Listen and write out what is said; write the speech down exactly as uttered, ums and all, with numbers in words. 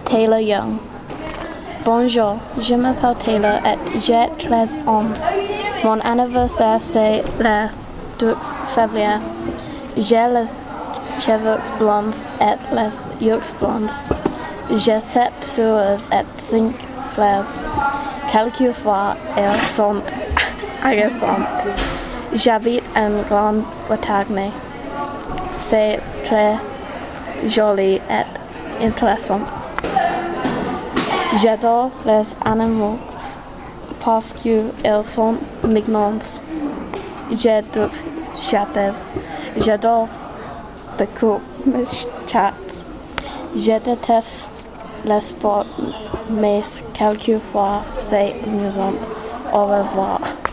Taylor Young. Bonjour, je m'appelle Taylor et j'ai treize ans. Mon anniversaire c'est le deux février. J'ai les cheveux blonds et les yeux blonds. J'ai sept sœurs et cinq frères. Quelquefois elles sont agaçantes. J'habite en Grande-Bretagne. C'est très joli et intéressant. J'adore les animaux parce qu'ils sont mignons. J'ai deux chats. J'adore beaucoup mes chats. Je déteste le sport, mais quelquefois c'est amusant. Au revoir.